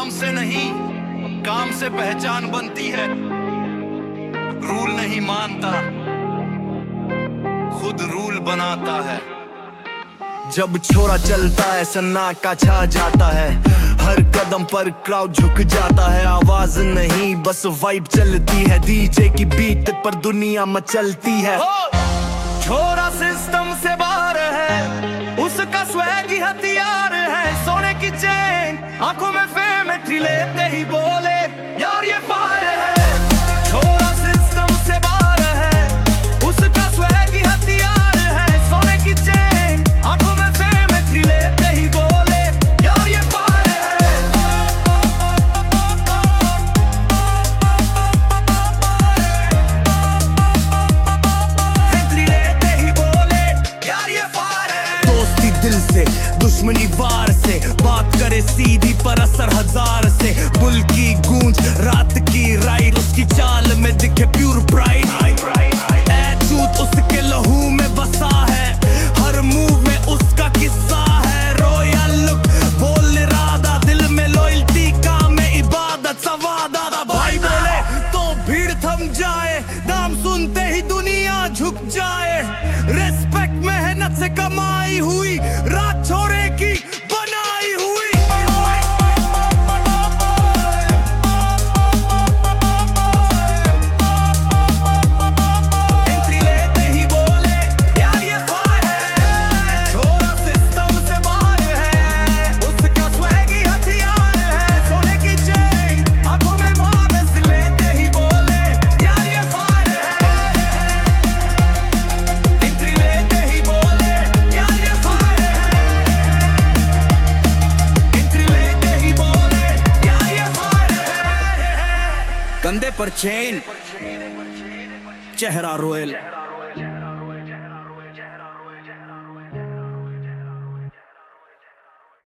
नाम से नहीं काम से पहचान बनती है। रूल नहीं मानता, खुद रूल बनाता है। जब छोरा चलता है सन्नाटा छा जाता है, हर कदम पर क्राउड झुक जाता है। आवाज नहीं बस वाइब चलती है, डीजे की बीट पर दुनिया मचलती है। छोरा सिस्टम से बाहर है, उसका स्वैग ही हथियार है। सोने की चेन आंखों में फेम लेते ही बोले यार ये फायर है। छोरा सिस्टम से बाहर है, उसका स्वैग ही हथियार है। सोने की चेन आंखों में फेम लेते ही बोले यार ये फायर है। लेते ही बोले यार ये फायर है। दोस्ती दिल से दुश्मनी वार से, बात करे सीधी पर असर हजार से। बुल की गूंज रात की राइड, उसकी चाल में दिखे प्योर प्राइड। ऐतूत उसके लहू में बसा है, हर मूव में उसका किस्सा है। रॉयल लुक बोल इरादा, दिल में लॉयल्टी काम में इबादत। सवादा भाई बोले तो भीड़ थम जाए, नाम सुनते ही दुनिया झुक जाए। रेस्पेक्ट मेहनत से कमाई हुई, रात छोरे की बनाई हुई। एंट्री लेते ही बोले यार ये फायर है। छोरा सिस्टम से बाहर है, उसका स्वैग ही हथियार है। सोने की चेन आंखों में मारस, लेते ही बोले यार ये फायर है। एंट्री लेते ही बोले यार ये फायर है। एंट्री लेते ही बोले यार ये फायर है। कंधे पर चेन, चेहरा रोयल।